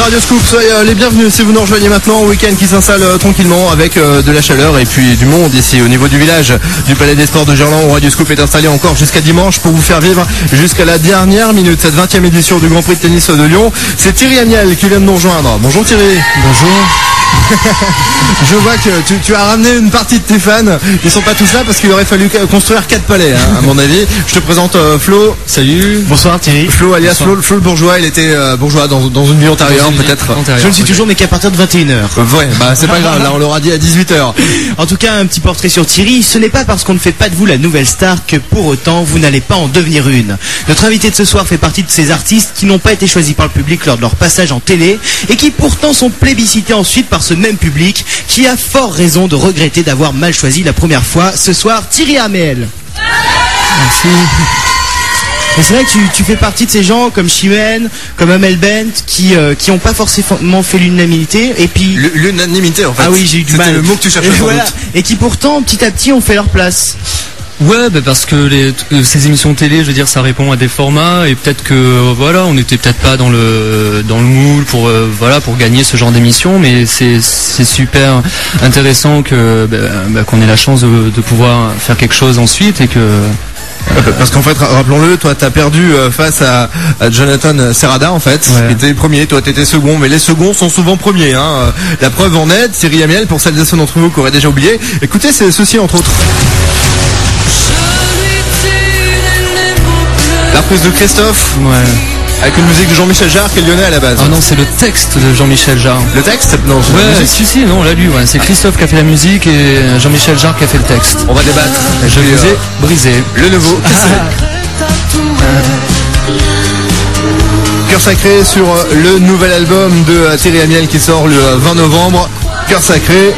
Radio Scoop, soyez les bienvenus si vous nous rejoignez maintenant. Week-end qui s'installe tranquillement avec de la chaleur et puis du monde ici au niveau du village du Palais des Sports de Gerland où Radio Scoop est installé encore jusqu'à dimanche pour vous faire vivre jusqu'à la dernière minute cette 20e édition du Grand Prix de tennis de Lyon. C'est Thierry Amiel qui vient de nous rejoindre. Bonjour Thierry. Bonjour. Je vois que tu as ramené une partie de tes fans. Ils sont pas tous là parce qu'il aurait fallu construire 4 palais, à mon avis. Je te présente Flo. Salut. Bonsoir Thierry. Flo alias Flo le bourgeois. Il était bourgeois dans une vie antérieure peut-être. Je ne suis toujours mais qu'à partir de 21h. Ouais, bah c'est pas grave. Là on l'aura dit à 18h. En tout cas, un petit portrait sur Thierry. Ce n'est pas parce qu'on ne fait pas de vous la nouvelle star que pour autant vous n'allez pas en devenir une. Notre invité de ce soir fait partie de ces artistes qui n'ont pas été choisis par le public lors de leur passage en télé et qui pourtant sont plébiscités ensuite par ce même public qui a fort raison de regretter d'avoir mal choisi la première fois. Ce soir, Thierry Amiel. Merci. Et c'est vrai que tu fais partie de ces gens comme Chimène, comme Amel Bent qui n'ont pas forcément fait l'unanimité et puis l'unanimité en fait. Ah oui, j'ai eu du mal. C'était le mot que tu cherchais. Voilà. Et qui pourtant petit à petit ont fait leur place. Ouais, parce que ces émissions télé, je veux dire, ça répond à des formats et peut-être que voilà, on n'était peut-être pas dans le moule pour pour gagner ce genre d'émission, mais c'est super intéressant que qu'on ait la chance de pouvoir faire quelque chose ensuite et que parce qu'en fait, rappelons-le, toi t'as perdu face à Jonathan Serrada en fait, qui était premier, toi t'étais second, mais les seconds sont souvent premiers. La preuve en est, Thierry Amiel, pour celles et ceux d'entre vous qui auraient déjà oublié, écoutez, c'est ceci entre autres. La reprise de Christophe. Ouais. Avec une musique de Jean-Michel Jarre qui est lyonnais à la base. Ah non, c'est le texte de Jean-Michel Jarre. Le texte? Non, c'est la musique. Non, là lui, c'est Christophe qui a fait la musique et Jean-Michel Jarre qui a fait le texte. On va débattre. Je vous ai brisé. Le nouveau. Cœur sacré sur le nouvel album de Thierry Amiel qui sort le 20 novembre. Cœur sacré.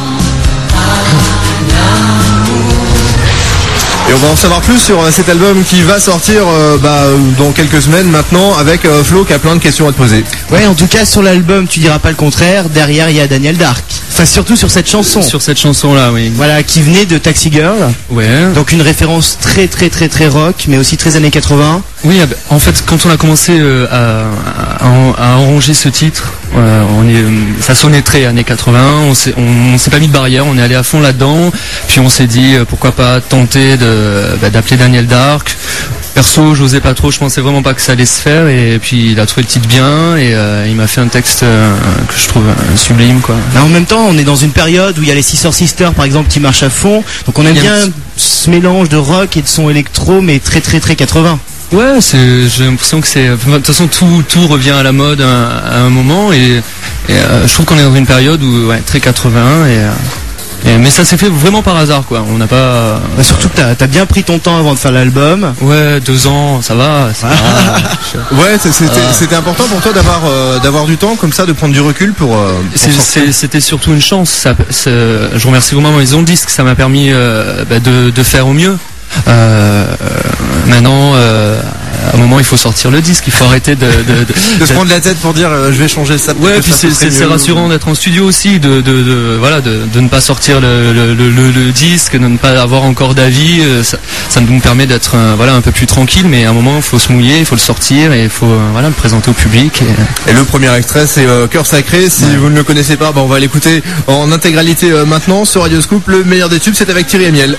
Et on va en savoir plus sur cet album qui va sortir dans quelques semaines maintenant avec Flo qui a plein de questions à te poser. Ouais, en tout cas sur l'album tu diras pas le contraire, derrière il y a Daniel Dark. Enfin surtout sur cette chanson. Sur cette chanson là, oui. Voilà, qui venait de Taxi Girl. Ouais. Donc une référence très très très très rock mais aussi très années 80. Oui, en fait quand on a commencé à arranger ce titre, ça sonnait très années 80, on s'est pas mis de barrière, on est allé à fond là-dedans, puis on s'est dit pourquoi pas tenter d'appeler Daniel Dark. Perso, j'osais pas trop, je pensais vraiment pas que ça allait se faire et puis il a trouvé le titre bien et il m'a fait un texte que je trouve sublime quoi. Mais en même temps, on est dans une période où il y a les Sisters par exemple qui marchent à fond, donc on aime bien ce mélange de rock et de son électro mais très très très 80. Ouais, j'ai l'impression que de toute façon tout revient à la mode à un moment et je trouve qu'on est dans une période où très 80 mais ça s'est fait vraiment par hasard quoi. On n'a pas. Surtout que t'as bien pris ton temps avant de faire l'album. Ouais, 2 ans, ça va. Ouais, c'était important pour toi d'avoir du temps comme ça, de prendre du recul pour. C'était surtout une chance. Je remercie vraiment Maison de Disques, ça m'a permis de faire au mieux. Maintenant, à un moment, il faut sortir le disque. Il faut arrêter de se prendre la tête pour dire je vais changer ça. Ouais, puis c'est rassurant d'être en studio aussi, de ne pas sortir le disque, de ne pas avoir encore d'avis. Ça nous permet d'être un peu plus tranquille. Mais à un moment, il faut se mouiller, il faut le sortir et il faut le présenter au public. Et le premier extrait, c'est Cœur sacré. Si vous ne le connaissez pas, on va l'écouter en intégralité maintenant sur Radio Scoop. Le meilleur des tubes, c'est avec Thierry Amiel.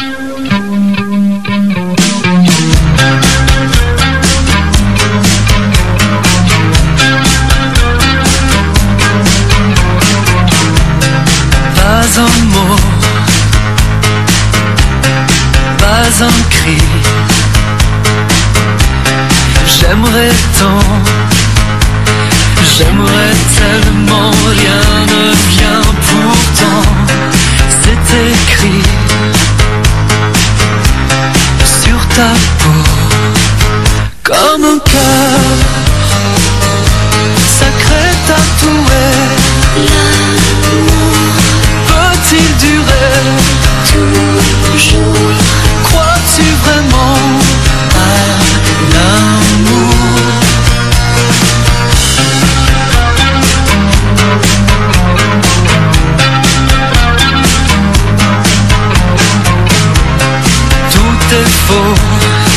Pas un mot, pas un cri. J'aimerais tant, j'aimerais tellement, rien ne vient pourtant. C'est écrit sur ta peau comme un cœur sacré tatoué. Peut-il durer toujours? Crois-tu vraiment à l'amour? Tout est faux,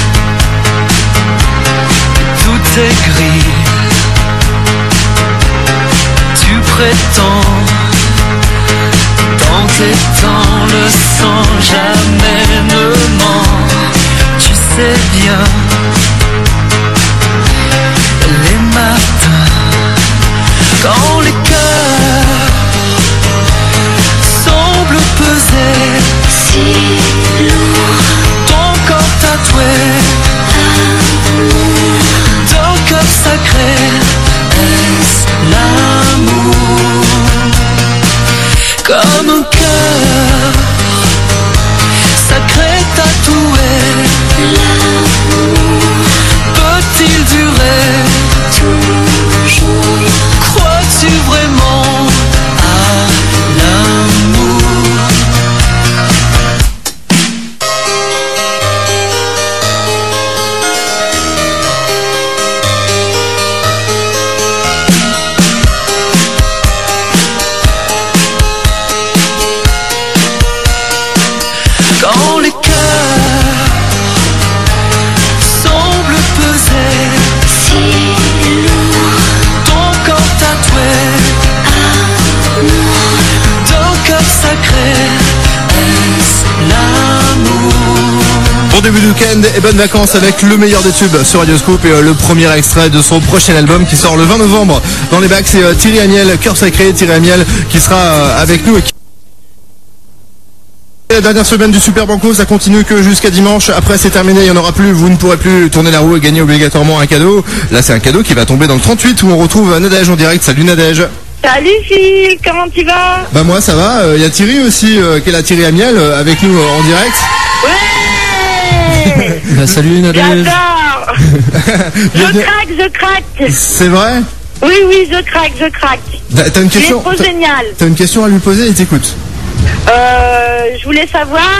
tout est gris. prétends. Dans tes temps, le sang jamais ne ment. Tu sais bien, les matins, quand les cœurs semblent peser si lourd, ton corps tatoué d'un cœur sacré, est-ce l'amour? Comme un cœur sacré tatoué, l'amour peut-il durer toujours? Crois-tu vraiment à l'amour? Quand les cœurs semblent peser si lourd, ton corps tatoué d'un cœur sacré, est-ce l'amour? Bon début de week-end et bonnes vacances avec le meilleur des tubes sur Radioscope et le premier extrait de son prochain album qui sort le 20 novembre dans les bacs. C'est Thierry Amiel, Cœur Sacré. Thierry Amiel qui sera avec nous et qui... La dernière semaine du Super Banco, ça continue que jusqu'à dimanche. Après, c'est terminé, il n'y en aura plus. Vous ne pourrez plus tourner la roue et gagner obligatoirement un cadeau. Là, c'est un cadeau qui va tomber dans le 38 où on retrouve Nadège en direct. Salut Nadège. Salut Phil, comment tu vas? Bah moi ça va. Il y a Thierry aussi, qui est la Thierry Amiel avec nous en direct. Ouais. Bah, salut Nadège. J'adore. Je craque. C'est vrai? Oui, je craque. T'as une Il est question? trop génial. T'as une question à lui poser? Il t'écoute. Je voulais savoir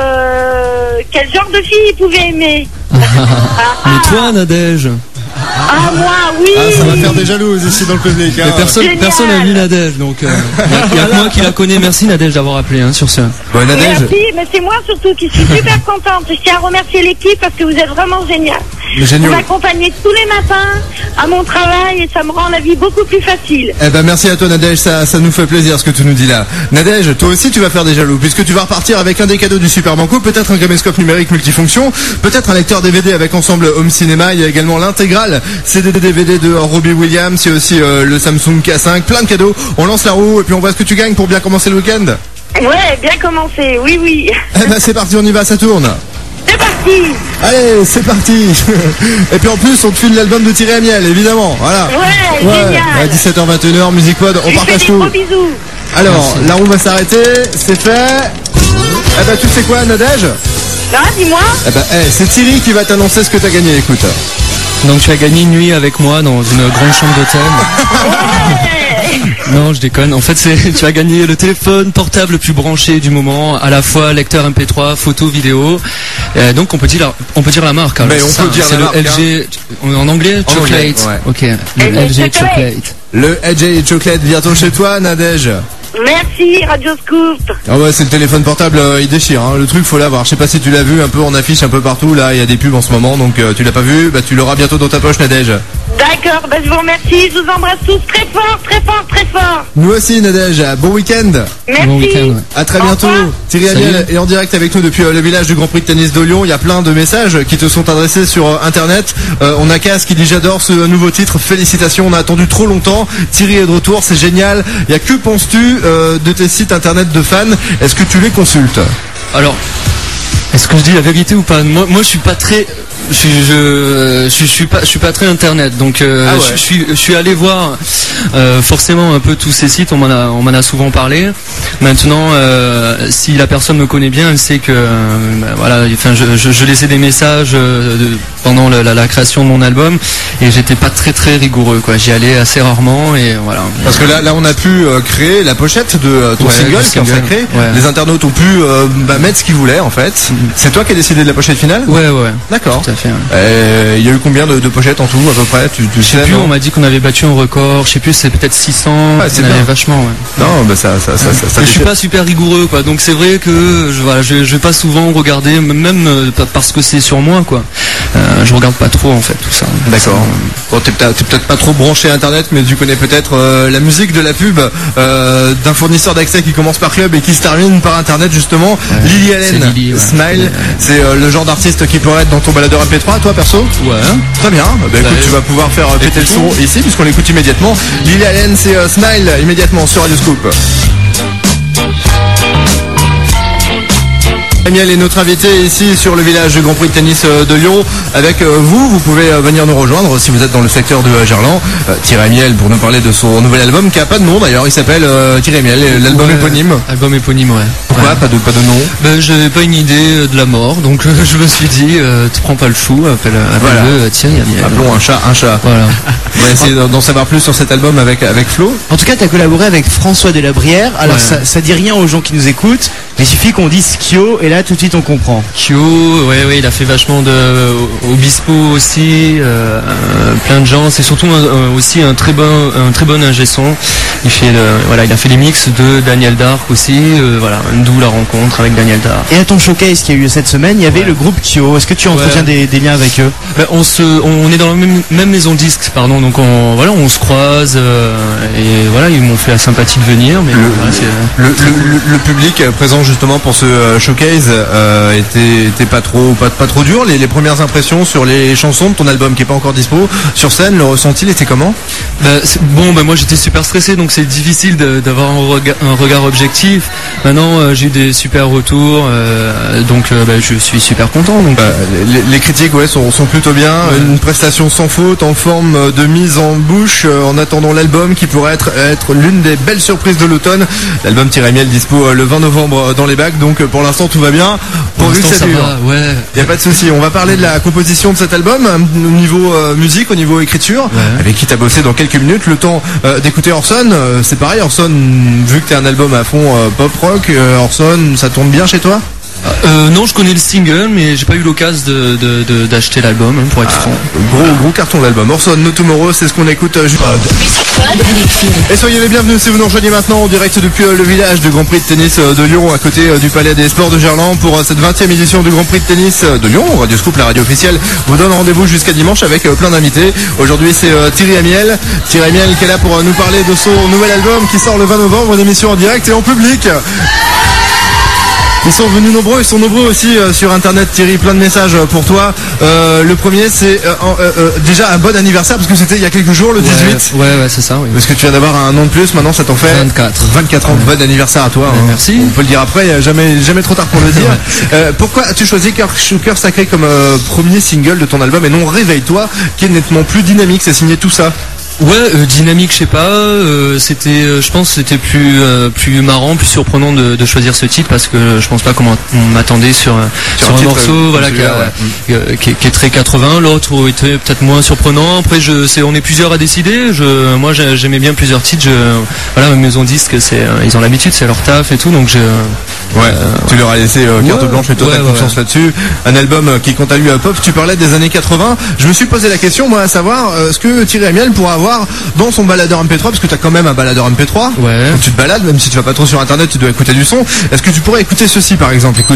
quel genre de fille il pouvait aimer. Mais toi Nadège, Ah, moi, oui. Ah, ça va faire des jalouses ici dans le public. Hein. mais personne n'a vu Nadège, donc il y a que moi qui la connais. Merci Nadège d'avoir appelé sur ce. Bon, Nadège. Merci, mais c'est moi surtout qui suis super contente. Je tiens à remercier l'équipe parce que vous êtes vraiment génial. Vous Génial. m'accompagnez tous les matins à mon travail et ça me rend la vie beaucoup plus facile. Eh ben merci à toi Nadège, ça nous fait plaisir ce que tu nous dis là. Nadège, toi aussi tu vas faire des jaloux puisque tu vas repartir avec un des cadeaux du Super Banco, peut-être un caméscope numérique multifonction, peut-être un lecteur DVD avec ensemble Home Cinéma, il y a également l'intégrale CD-DVD de Robbie Williams, il y a aussi le Samsung K5, plein de cadeaux. On lance la roue et puis on voit ce que tu gagnes pour bien commencer le week-end. Ouais, bien commencé, oui. Eh ben c'est parti, on y va, ça tourne. C'est parti. Allez, c'est parti. Et puis en plus on te file l'album de Thierry Amiel, évidemment. Voilà. Ouais, génial. À 17h21, Music Pod, on Je fais partage des tout. gros bisous. Alors, la roue va s'arrêter, c'est fait. Eh ben tu sais quoi Nadège? Ah, dis-moi. Eh ben, c'est Thierry qui va t'annoncer ce que t'as gagné, écoute. Donc tu as gagné une nuit avec moi dans une grande chambre d'hôtel. Non, je déconne. En fait, tu as gagné le téléphone portable le plus branché du moment, à la fois lecteur MP3, photo, vidéo. Donc on peut dire la marque. Alors, Mais on peut dire c'est la le marque, LG. En anglais, En Chocolate. anglais, Ok. Le LG LG Chocolate. Chocolate. Le LG Chocolate bientôt chez toi, Nadège. Merci, Radio Scoop. Ah ouais, c'est le téléphone portable, il déchire. Hein. Le truc, faut l'avoir. Je sais pas si tu l'as vu un peu en affiche un peu partout. Là, il y a des pubs en ce moment, donc tu l'as pas vu. Bah, tu l'auras bientôt dans ta poche, Nadège. D'accord, ben je vous remercie. Je vous embrasse tous très fort, très fort, très fort. Nous aussi, Nadège. Bon week-end. Merci. Bon week-end, ouais. À très Au bientôt. revoir. Thierry Salut. Amiel est en direct avec nous depuis le village du Grand Prix de tennis de Lyon. Il y a plein de messages qui te sont adressés sur Internet. On a Cass qui dit j'adore ce nouveau titre. Félicitations, on a attendu trop longtemps. Thierry est de retour, c'est génial. Il y a que penses-tu de tes sites Internet de fans? Est-ce que tu les consultes? Alors, est-ce que je dis la vérité ou pas? Moi, je suis pas très. Je suis pas très internet, donc Ah ouais. je suis allé voir forcément un peu tous ces sites. On m'en a souvent parlé. Maintenant, si la personne me connaît bien, elle sait que voilà, enfin je laissais des messages pendant la création de mon album et j'étais pas très rigoureux quoi. J'y allais assez rarement et voilà. Parce que là on a pu créer la pochette de ton Ouais, single du qui est single, sacré. ouais. Les internautes ont pu mettre ce qu'ils voulaient en fait. C'est toi qui as décidé de la pochette finale? Ouais. D'accord. Tout à fait. Ouais. Il y a eu combien de pochettes en tout à peu près? Tu Je sais sais, plus, non on m'a dit qu'on avait battu un record, je sais plus, c'est peut-être 600, Ouais, c'est on avait bien. vachement, ouais. Non, bah ça Mais je suis pas super rigoureux, quoi, donc c'est vrai que je vais pas souvent regarder, même parce que c'est sur moi, quoi. je regarde pas trop en fait tout ça. D'accord. Bon, t'es peut-être pas trop branché Internet, mais tu connais peut-être la musique de la pub d'un fournisseur d'accès qui commence par Club et qui se termine par Internet justement. Lily Allen, Lily, ouais. Smile, c'est le genre d'artiste qui pourrait être dans ton baladeur MP3, toi perso? Ouais. Très bien. Bah, écoute, tu vas pouvoir faire péter le son ici puisqu'on l'écoute immédiatement. Lily Allen, c'est Smile immédiatement sur Radio Scoop. Amiel est notre invité ici sur le village du Grand Prix de tennis de Lyon. Avec vous pouvez venir nous rejoindre si vous êtes dans le secteur de Gerland. Thierry Amiel pour nous parler de son nouvel album qui a pas de nom d'ailleurs, il s'appelle Thierry Amiel, l'album éponyme. Album éponyme, ouais. Pourquoi pas de nom? Ben, j'avais pas une idée de la mort, donc je me suis dit, te prends pas le fou, appelle-le Thierry Amiel. Appelons un chat un chat. Voilà. On va essayer d'en savoir plus sur cet album avec Flo. En tout cas, tu as collaboré avec François Delabrière. Alors, Ouais. ça dit rien aux gens qui nous écoutent, mais il suffit qu'on dise Kyo et là, tout de suite, on comprend. Kyo, ouais, il a fait vachement de Obispo aussi, plein de gens. C'est surtout aussi un très bon ingé son. Il a fait les mix de Daniel Dark aussi. D'où la rencontre avec Daniel Dark. Et à ton showcase qui a eu lieu cette semaine, il y avait le groupe Kyo. Est-ce que tu entretiens des liens avec eux? Ben, on est dans la même maison de disques, pardon. Donc on se croise et voilà, ils m'ont fait la sympathie de venir. Mais Le public présent justement pour ce showcase était pas trop dur. Les premières impressions sur les chansons de ton album qui est pas encore dispo sur scène, le ressenti était comment? Moi j'étais super stressé, donc c'est difficile d'avoir un regard objectif. Maintenant j'ai eu des super retours, donc je suis super content. Donc. Les critiques sont plutôt bien. Ouais. Une prestation sans faute en forme de mise en bouche en attendant l'album qui pourrait être l'une des belles surprises de l'automne. L'album Thierry Amiel dispo le 20 novembre dans les bacs, donc pour l'instant tout va bien. Pour l'instant ça va, ouais. Y a pas de souci. On va parler de la composition de cet album au niveau musique, au niveau écriture, avec qui t'as bossé dans quelques minutes. Le temps d'écouter Orson. C'est pareil, Orson, vu que t'es un album à fond pop rock, Orson, ça tourne bien chez toi? Non, je connais le single, mais j'ai pas eu l'occasion d'acheter l'album, pour être franc. Gros carton l'album. Orson, No Tomorrow, c'est ce qu'on écoute juste. Et soyez les bienvenus si vous nous rejoignez maintenant en direct depuis le village du Grand Prix de tennis de Lyon, à côté du Palais des Sports de Gerland, pour cette 20e édition du Grand Prix de tennis de Lyon. Radio Scoop, la radio officielle, vous donne rendez-vous jusqu'à dimanche avec plein d'invités. Aujourd'hui, c'est Thierry Amiel. Thierry Amiel qui est là pour nous parler de son nouvel album qui sort le 20 novembre, une émission en direct et en public. Ils sont venus nombreux, ils sont nombreux aussi sur internet, Thierry, plein de messages pour toi. Le premier, c'est déjà un bon anniversaire parce que c'était il y a quelques jours, le 18. Ouais, c'est ça, oui. Parce que tu viens d'avoir un an de plus, maintenant ça t'en fait 24 ans. Bon anniversaire à toi. Hein. Merci. On peut le dire après, jamais trop tard pour le dire. Pourquoi as-tu choisi Cœur Sacré comme premier single de ton album et non Réveille-toi, qui est nettement plus dynamique, c'est signé tout ça? Ouais, dynamique, je sais pas. Je pense que c'était plus marrant, plus surprenant de choisir ce titre parce que je pense pas qu'on m'attendait sur un morceau, qui est très 80. L'autre était peut-être moins surprenant. Après, on est plusieurs à décider. Moi, j'aimais bien plusieurs titres. Maison disque, ils ont l'habitude, c'est leur taf et tout, donc tu leur as laissé carte blanche et toi t'as confiance là-dessus. Un album qui compte à lui pop. Tu parlais des années 80. Je me suis posé la question, moi, à savoir, ce que Thierry Amiel pourra avoir dans son baladeur MP3, parce que tu as quand même un baladeur MP3. Ouais. Donc tu te balades, même si tu vas pas trop sur internet, tu dois écouter du son. Est-ce que tu pourrais écouter ceci par exemple? Écoute.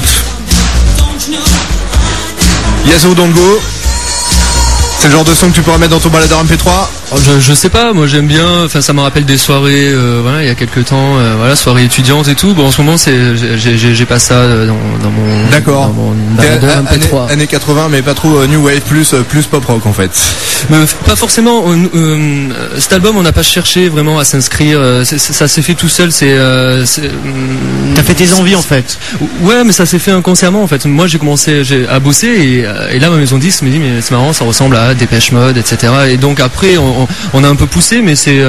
Yazoo Don't Go. C'est le genre de son que tu pourrais mettre dans ton baladeur MP3? Je sais pas, moi j'aime bien, enfin ça me rappelle des soirées, il y a quelques temps, soirées étudiantes et tout. Bon, en ce moment j'ai pas ça dans mon baladeur MP3. Années 80, mais pas trop new wave, plus pop rock en fait. Mais pas forcément. Cet album, on n'a pas cherché vraiment à s'inscrire. Ça s'est fait tout seul. T'as fait tes envies en fait. Ouais, mais ça s'est fait inconsciemment en fait. Moi, j'ai commencé à bosser et là, ma maison 10 me dit mais c'est marrant, ça ressemble à Dépêche Mode, etc. Et donc après, on a un peu poussé, mais c'est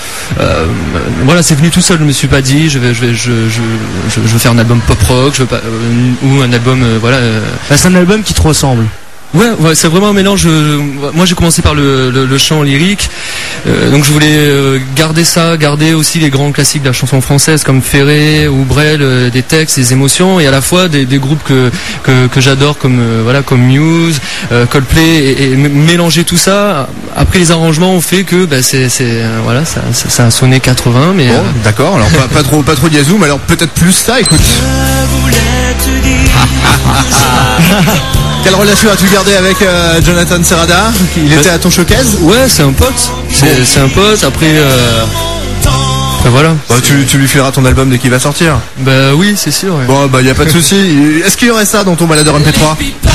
venu tout seul. Je me suis pas dit je veux faire un album pop rock, ou un album c'est un album qui te ressemble. Ouais, c'est vraiment un mélange. Moi, j'ai commencé par le chant lyrique, donc je voulais garder aussi les grands classiques de la chanson française comme Ferré ou Brel, des textes, des émotions, et à la fois des groupes que j'adore comme Muse, Coldplay, et mélanger tout ça. Après, les arrangements ont fait que ça a sonné 80, mais bon, d'accord. Alors pas trop Yazoo, mais alors peut-être plus ça. Écoute. Quelle relation as-tu gardé avec Jonathan Serrada? Il était à ton showcase? Ouais, c'est un pote. C'est un pote. Après, voilà. Bah, tu lui fileras ton album dès qu'il va sortir. Bah oui, c'est sûr. Ouais. Bon, bah y a pas de souci. Est-ce qu'il y aurait ça dans ton baladeur MP3?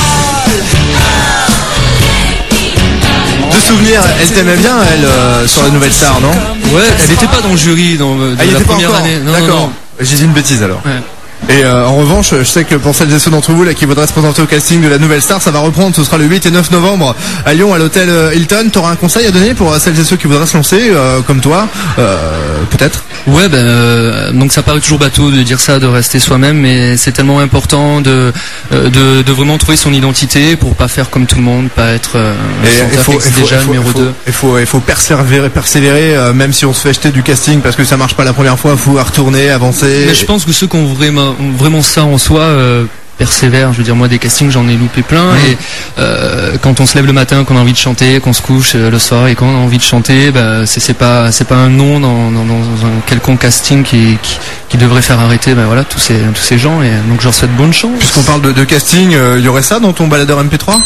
De souvenir, elle t'aimait bien, elle, sur la Nouvelle Star, non? Ouais, elle était pas dans le jury de il la était pas première encore. année. Non, D'accord. non. J'ai dit une bêtise alors. Ouais. Et en revanche, je sais que pour celles et ceux d'entre vous là qui voudraient se présenter au casting de la Nouvelle Star, ça va reprendre, ce sera le 8 et 9 novembre à Lyon à l'hôtel Hilton. T'auras un conseil à donner pour celles et ceux qui voudraient se lancer, comme toi, peut-être? Ouais, donc ça paraît toujours bateau de dire ça, de rester soi-même, mais c'est tellement important de vraiment trouver son identité pour pas faire comme tout le monde, pas être déjà numéro 2. Il faut persévérer, même si on se fait jeter du casting parce que ça marche pas la première fois, faut retourner, avancer. Mais je pense que ceux qui ont vraiment ça en soi persévèrent. Je veux dire, moi des castings j'en ai loupé plein et quand on se lève le matin, qu'on a envie de chanter, qu'on se couche le soir et qu'on a envie de chanter, c'est pas un nom dans un quelconque casting qui devrait faire arrêter voilà tous ces gens, et donc je leur souhaite bonne chance. Puisqu'on parle de casting, il y aurait ça dans ton baladeur MP3?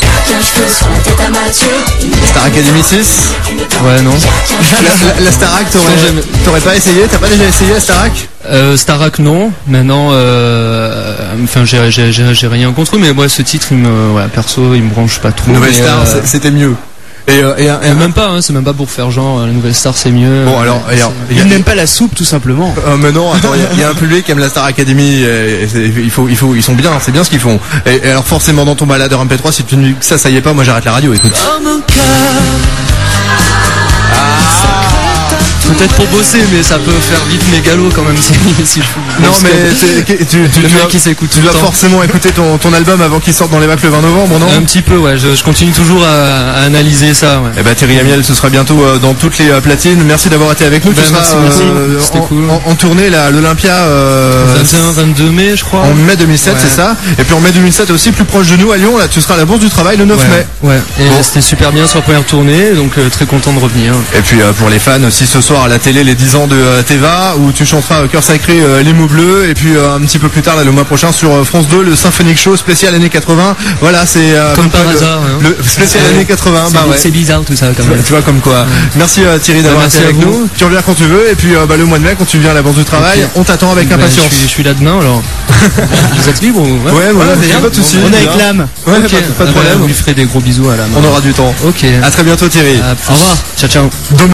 Star Academy 6? Ouais, non. La Starac, t'aurais pas essayé? T'as pas déjà essayé la Starac? Starac non, maintenant enfin j'ai rien contre eux, mais moi ce titre perso il me branche pas trop. Nouvelle Star, c'était mieux. Et même pas, c'est même pas pour faire genre la Nouvelle Star c'est mieux. Bon alors, il n'aime pas la soupe tout simplement. Mais non, attends, il y a un public qui aime la Star Academy. Ils sont bien, c'est bien ce qu'ils font. Et alors forcément dans ton baladeur MP3, si tu ne dis que ça y est pas, moi j'arrête la radio. Écoute. Peut-être pour bosser, mais ça peut faire vite mégalo quand même si je non mais tu dois forcément écouter ton album avant qu'il sorte dans les bacs le 20 novembre, non? Un petit peu, ouais, je continue toujours à analyser ça, ouais. Et Thierry Amiel, ce sera bientôt dans toutes les platines. Merci d'avoir été avec nous. Tu seras c'était cool. en tournée là, à l'Olympia 21-22 mai je crois. En mai 2007, c'est ça. Et puis en mai 2007 aussi, plus proche de nous à Lyon, là tu seras à la Bourse du Travail le 9 mai. Ouais, et c'était super bien sur la première tournée, donc très content de revenir. Et puis pour les fans aussi, ce soir à la télé, les 10 ans de Teva, où tu chanteras Cœur Sacré, Les Mots Bleus, et puis un petit peu plus tard, là, le mois prochain, sur France 2, le Symphonic Show spécial années 80. Voilà, c'est comme par hasard, le spécial années 80. C'est bizarre tout ça quand même. Tu vois comme quoi. Merci Thierry d'avoir été avec nous. Tu reviens quand tu veux, et puis le mois de mai, quand tu viens à la Bourse du Travail, on t'attend avec impatience. Je suis là demain alors. Vous êtes libre ou... Ouais, voilà, pas de soucis. On est avec l'âme. Ouais, pas de problème. On lui ferait des gros bisous à la main. On aura du temps. Ok. À très bientôt Thierry. Au revoir. Ciao.